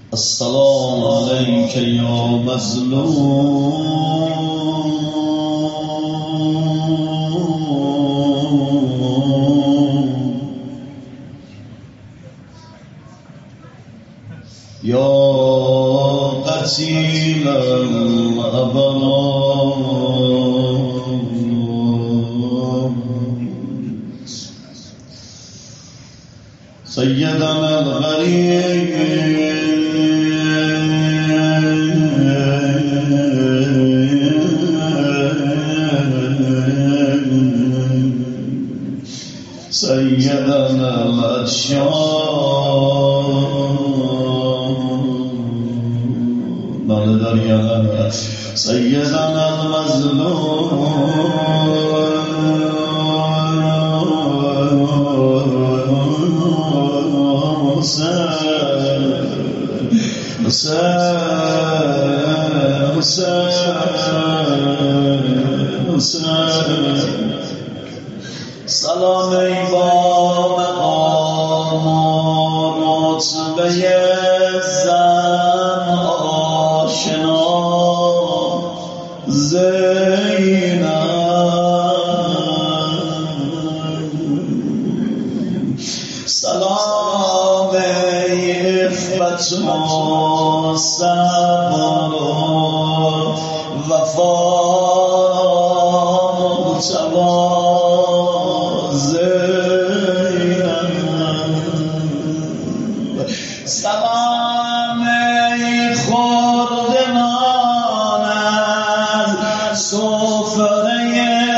السلام عليك يا مظلوم يا قتيل الأبرار سيدنا الغريب سيدنا الأشياء نالداريا سيدنا المظلوم سلام ای با مقام و رتبه زن آشنا زینب سلام ای عفت و صبر و وفا سلام ای خوردمان از سفره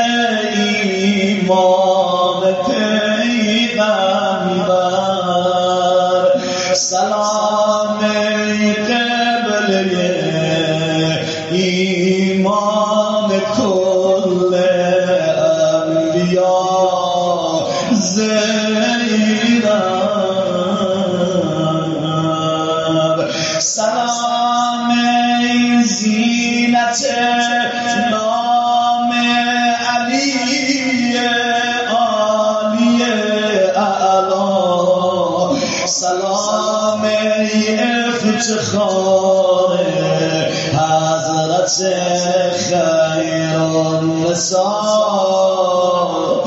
ایمان پیغمبر سلام ای قبله ایمان کل انبیا زینب سلام ای زینت نام علی عالی اعلا سلام ای افتخار حضرت خیر النساء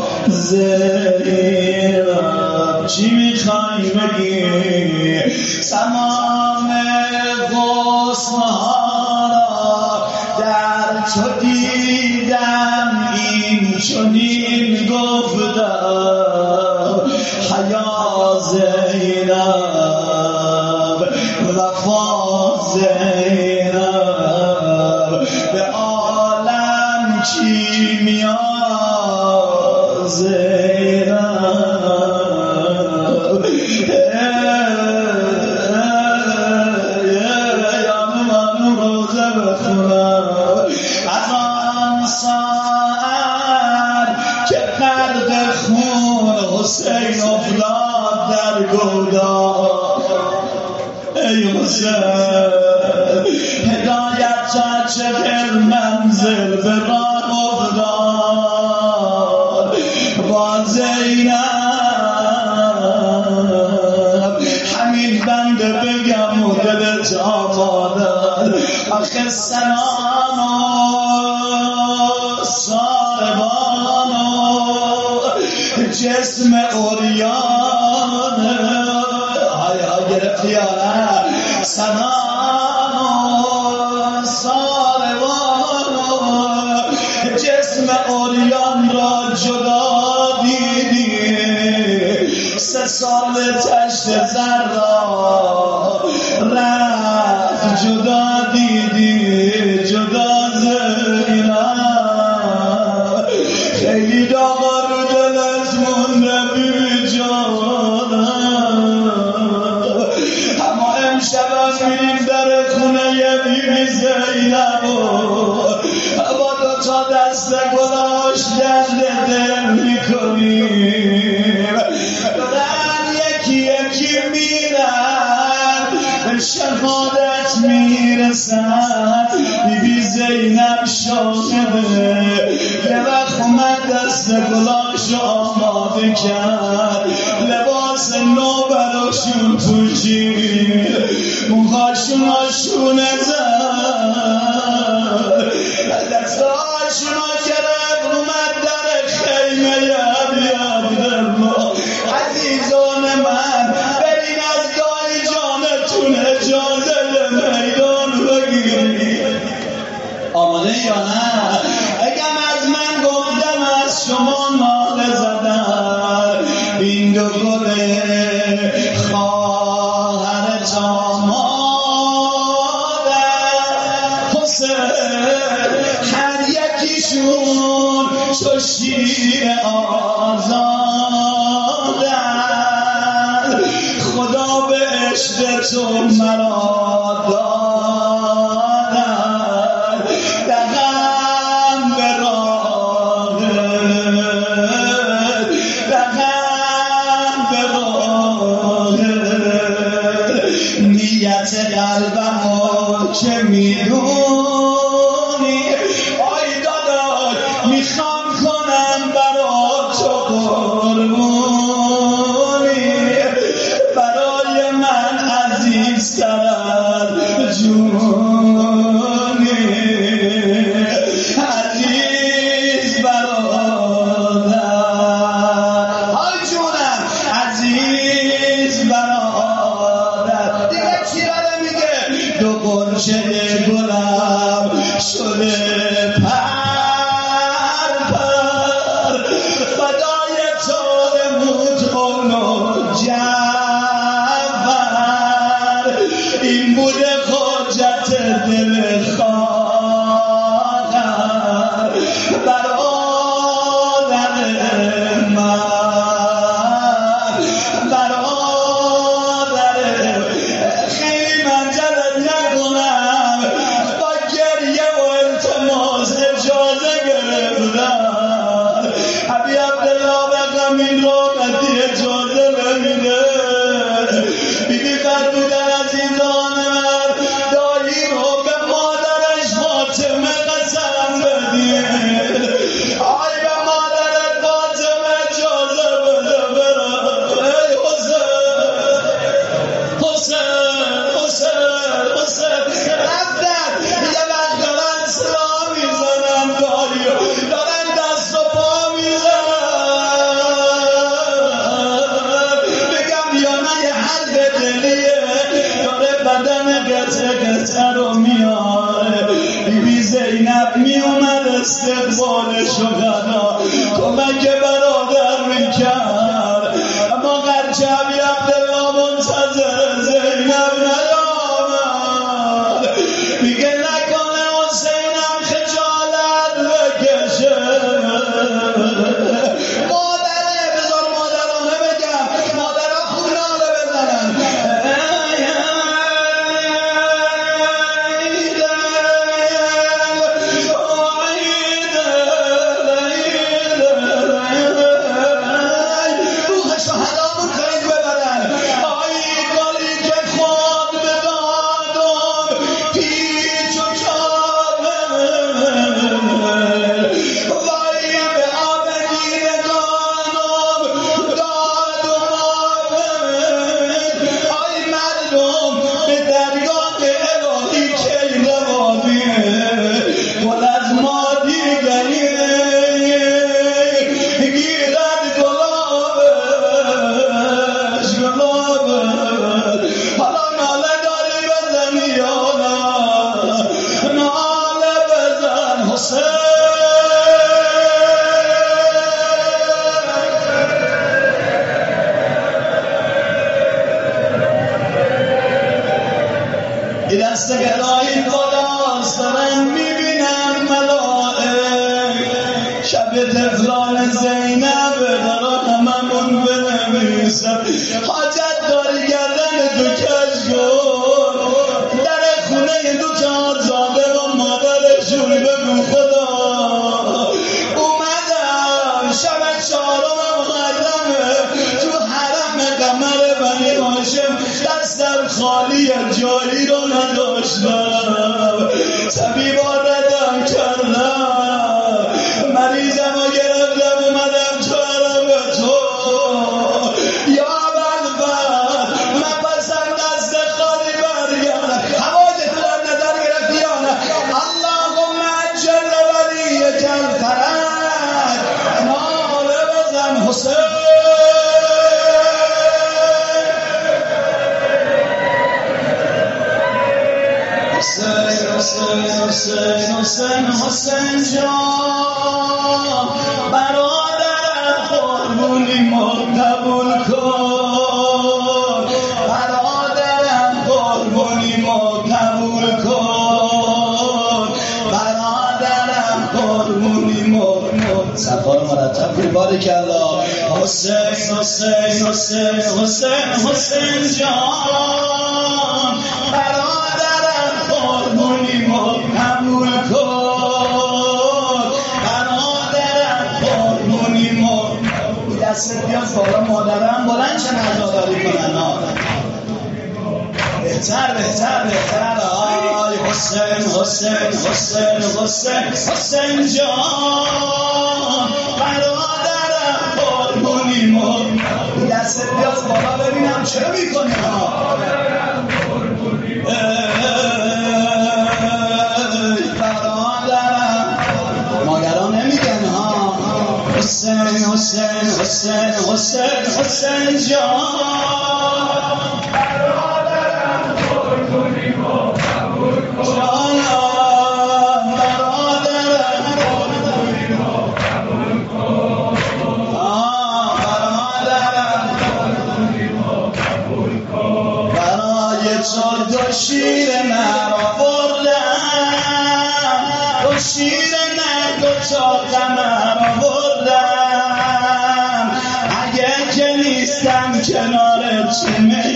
زینب چی میخوای بگی تمام غصنها را در تو دیدم این چنین گفتم حیا زینب وفا زینب به عالم کیمیا از آن ساعت که قرد خون حسین افتاد در گودال ای حسین هدایت تا چه منزل به راه افتاد با زینب همین بنده بگم و دلت آماده آخه سنان و ساربان و جسم اوریان ها گرفتی آره سنان و ساربان و جسم اوریان را جدا دیدی 3 سال تشت زر را رفت جدا دیدی جدا زینب خیلی داغا رو دلت مونده بی جانم اما امشب میریم در خونه بی زینب با 2 تا دست گلاش درد دل میکنیم دارن یکی یکی میرن به شهادت میرسن بی زینب شاهده یه وقت اومد دست گلاش آماده کرد لباس لباس نو براشون پوشید، موهاشون آشونه زد، دستاشون گرفت اومد در خیمه عبدالله. عزیزان من برین از دایی جانتون اجازه میدان بگیرید. آماده یا نه؟ اگم از من گفتم از شما ناله زدن، این دو گل خواهر جامادن حسین، هر یکیشون چو شیر آزادن. خدا به عشق تو مرا دادن، دقم به راه، دقم به راه. نیت قلبم که میدونی، آی داداش میخوام کنم برا تو قربونی، برای من عزیزتر از جونی، عزیز برادر، آی جونم عزیز برادر. دیگه چی داره میگه؟ دو گلچه گلم شده پر پر، فدای تو بود قول و جعفر. این بوده حجت دل خواهر برادر من، برادر. خیلی منجلت نکنم، با گریه و التماس اجازه گرفتم. ابی عبدالله بگم این رو قدی اجازه بمیده. بیبی فرمودن عزیزان من، دایی رو به مادرش فاطمه قسم بدید. آی به مادرت فاطمه اجازه بده برم. ای حسین، حسین، حسین، حسین. رفتن یه وقت دارن سلا میزنن، دایی دارن دست و پا میزنن. بگم یا نه یه حرف دلیه داره بدن قطعه قطعه رو میاره. بیبی زینب میومد استقبال شهدا، کمک برادر میکرد، اما قرچه ابی عبدالله منتظر زینب نیامد. میگه نکنه حسینم خجالت بکشه. مادره، بذار مادرانه بگم، مادرها خوب ناله بزنن. روح شهدامون خیلی ببرن. آی گلی که خود بدادم پیچ و چابه، وای به آب گیرگانم داد و مابه. آی مردم به درگاه الهی کی روانیه، گل از ما دیگریه گیرد گلابش، گلابش. حالا ناله داری بزنی یا نه؟ ناله بزن حسین. این دست گدایی بالاست، دارن میبینن ملائک. شب تفلان زینب دارن هممون بنویسن. حاجت داری گردن دو کشگور، در خونه دو تا آزاده و مادرشون بگو خدا اومدم شب 4 محرمه تو حرم قمر بنی هاشم، دستم خالی جایی رو نداشتم. طبیبا ردم کردم، مریضم رو گرفتم اومدم تو حرم تو. یا حسین جان برادرم قربونی ما قبول کن برادرم قربونی ما قبول کن برادرم قربونی ما صفا رو مرتب کن بارک الله حسین جان برادرم قربونی ما قبول کن برادرم قربونی ما دستت بیاد بالا مادرم بلند چه نزاداری کنن بهتر آی حسین جان برادرم قربونی ما دستت بیاد بالا ببینم چه میکنی برادرم مادران نمیگن حسین جان برادرم قربونی ما قبول کن برادرم قربونی ما قبول کن برادرم قربونی ما قبول کن برای تو دو شیر نر آوردم دو شیر نر دو تا قمر آوردم اگه که نیستم کنار تو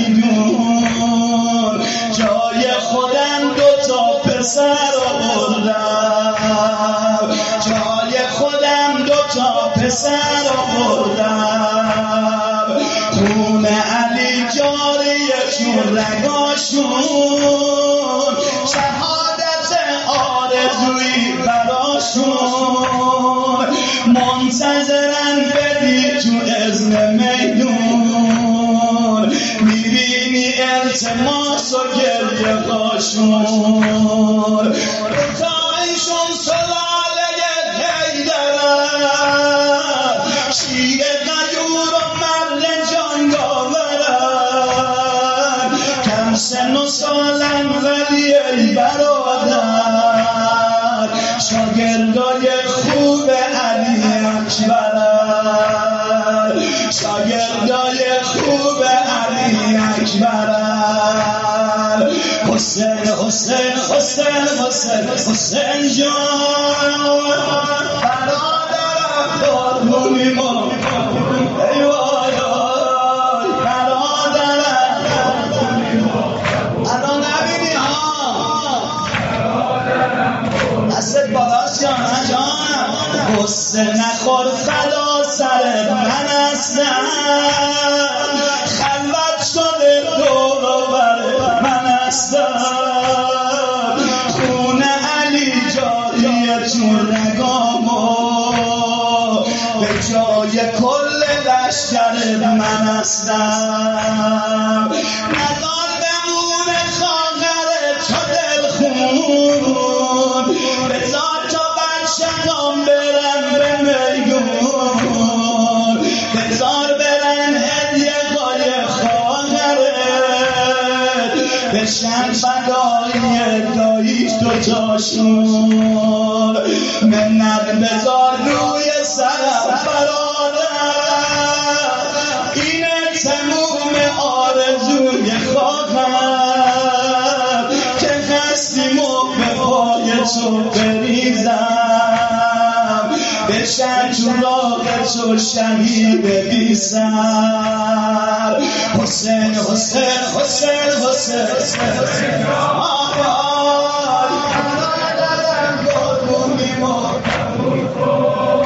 میدون جای خودم دو تا پسر آوردم جای خودم دو تا پسر آوردم خون علی جاریه چون رگاشون شهادت آرزویی براشون منتظرن بدی تو اذن میدون میبینی التماس و گریه هاشون تایشون سلاله حیدرن شیر غیور و مرد جنگاورن کم سن و سالن ولی ای برادر شاگردای خوب علی اکبرن شاگردای خوب علی اکبرن حسین جان برادرم قربونی ما ای وای برادرم قربونی ما الان نبینی دستت بالاست جانم غصه نخور فدا سر من هستم خلوت شده دور و بر من هستم خون علی جاریه چون رگامو به جای کل لشکر من هستم نزار بمونه خواهر تو دلخون بذار تا بچه‌ام برن به میدون بذار برن هدیه های خواهرت بشن فدای داییش دوتاشون منت بذار روی سرم برادر اینه تموم آرزوی خواهم که هستیم و به پای تو بریزم بشن تو راه تو شهید بی سر حسین برادرم قربونی ما قبول کن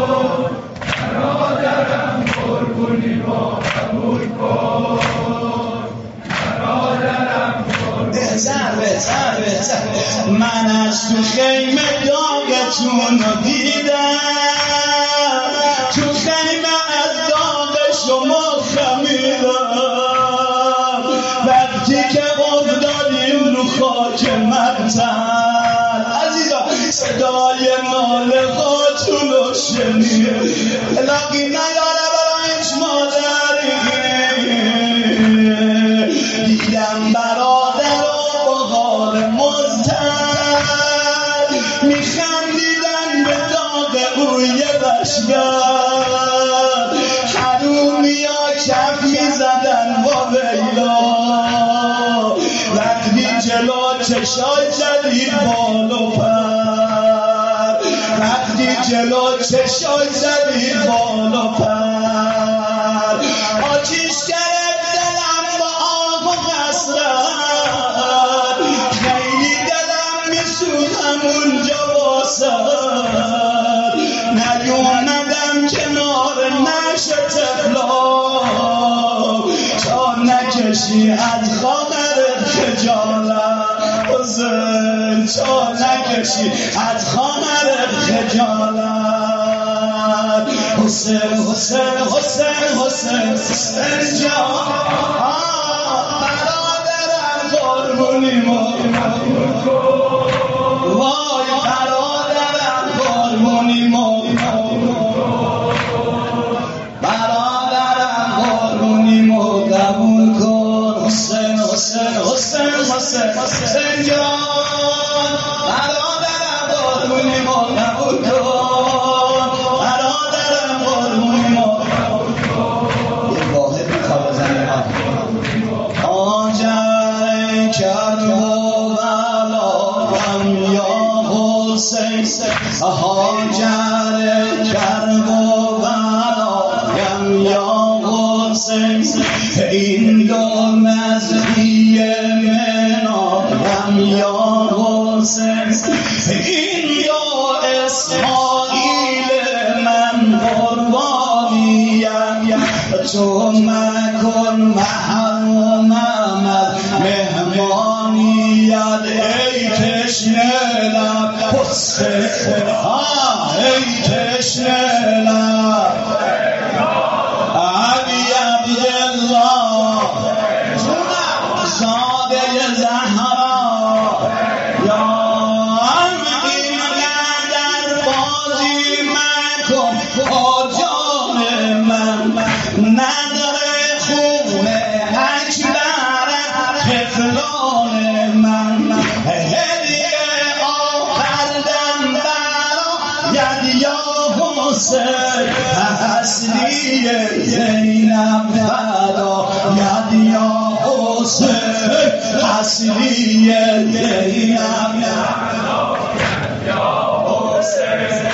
برادرم قربونی ما قبول کن برادرم بهتر من از تو خیمه داغتون رو دیدم تو خیمه از داغ شما خمیدم وقتی که افتادیم رو خاک مقتل عزیزا صدای ناله هاتون رو شنید الهی نیاره برایش مادری دیدم برادر و با حال مزد میخندیدن به داغ اوی بشگر حرومیا کف میزدن با ویلا وقتی جلو چشای زدید بال و پر وقتی جلو چشای زدید بال و پر آتیش گرفت دلم با آب و حسرت خیلی دلم میسوزم اونجا واسد نیومدم کنار نشه تفلا تا نکشی از خاطرت خجالت حسین تا نکشی از خاطرت خجالت حسین حسین حسین حسین حسین جان برادرم قربونی وای برادرم قربونی برادرم قربونی قبول کن حسین حسین حسین حسین حسین جان برادرم قربونی قبول کن برادرم قربونی یه واحد میخواد بزنی آجر کرد و بلایم یا حسین هاجر کرد و بلایم یا حسین این دو مزهی منایم یا حسین این دو اسماعیل من قربانیم تو مکن محرومم از مهمانیت ای تشنه لب حسین ای تشنه لب علی عبدالله زاده زهرا یا این قدر بازی مکن آجان من نداره خون اکبر طفلان من هدیه آوردم برایت یا حسین اصلی زینب فدایت یا حسین اصلی زینب یا حسین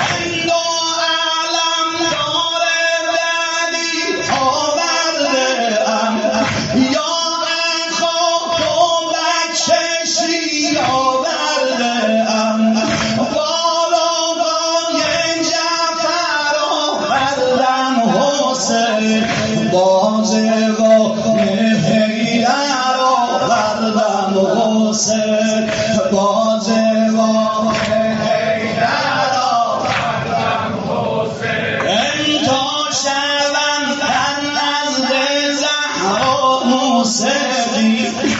بازگاه حیدر آوردم حسین بازگاه حیدر آوردم حسین تا شبم تن نزد زهرا موسیقی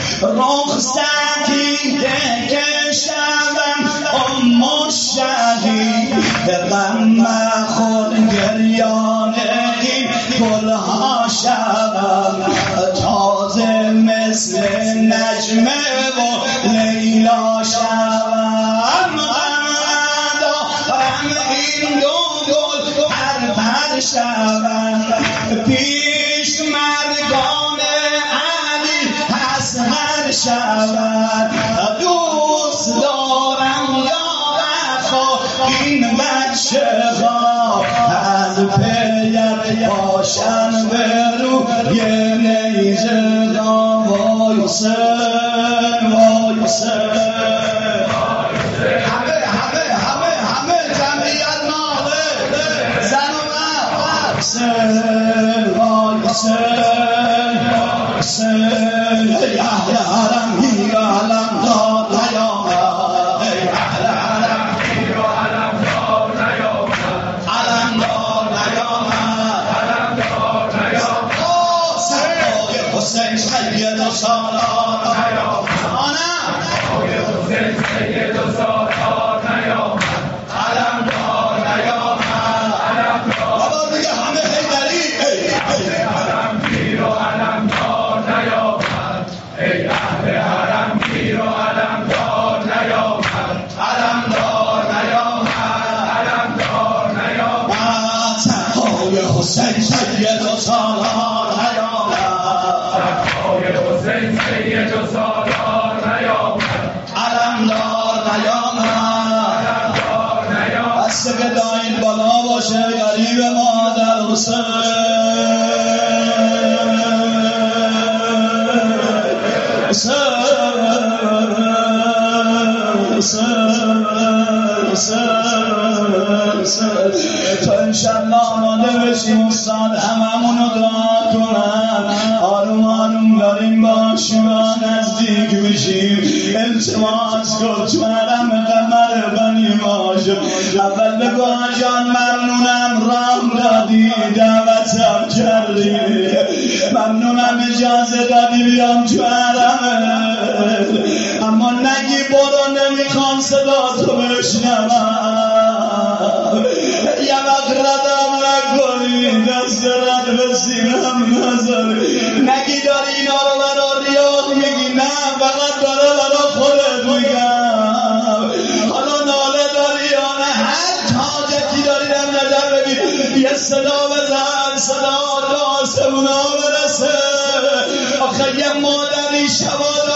رخصتی ده که شبم ام شهید غم خود گریان این گلها شبم تازه مثل نجمه و لیلا شبم دارم این دو گل پر شبم پیش مرگان علی حسن شبم دوست دارم یا وفا این بچه ها از پیت باشن برو یه نیزه دا وای حسین وای حسین همه جمعیت ناله زن و مرد حسین وای حسین حسین ای اهل حرم هی علم داد نیامد ای اهل حرم هی علم داد نیامد علم داد نیامد علم داد نیامد حسین سید و سالار نیامد گدایین بالا باشه غریب مادر حسین تو انشالله آماده بشیم استاد هممونو دعا کنن آروم آروم داریم با شما نزدیک بشیم التماس کن تو حرم قمر بنی ماجد اول بگو جان ممنونم رام دادی دعوتم کردی ممنونم اجازه دادی بیام تو حرمت اما نگی برو نمیخوام صدا تو بشنوم یه وقت ردم نکنی دست رد به سینم نذاری نگی داری اینا رو برا ریاض میگی نه فقط داره برا خودت میگم حالا ناله داری یا نه هر حاجتی داری در نظر بگیر یه صدا بزن صدا تا آسمونا برسه آخه یه مادری شبا